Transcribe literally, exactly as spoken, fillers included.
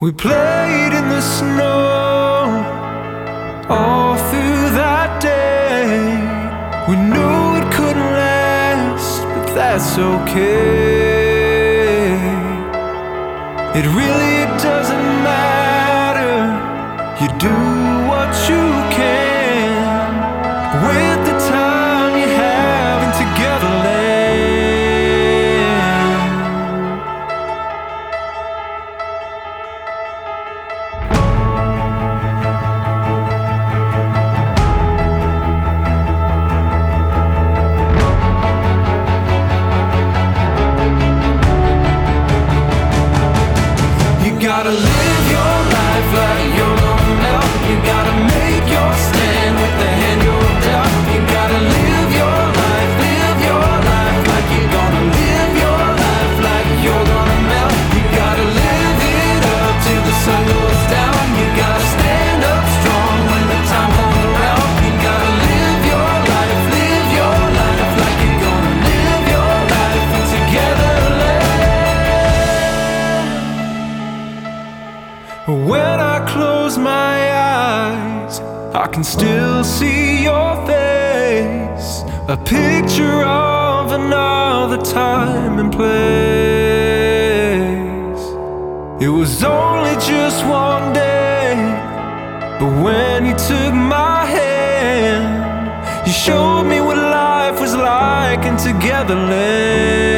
We played in the snow all through that day. We knew it couldn't last, but that's okay. It really doesn't matter. You do what you can with the time you have and together land. You gotta live your life like you're gonna melt. You gotta make your stand with the hand you're dealt. You gotta live your life, live your life like you're gonna live your life like you're gonna melt. You gotta live it up till the sun goes down. You gotta stand up strong when the time comes around. You gotta live your life, live your life like you're gonna live your life and together land. When I close my eyes, I can still see your face, a picture of another time and place. It was only just one day, but when you took my hand, you showed me what life was like in Togetherland.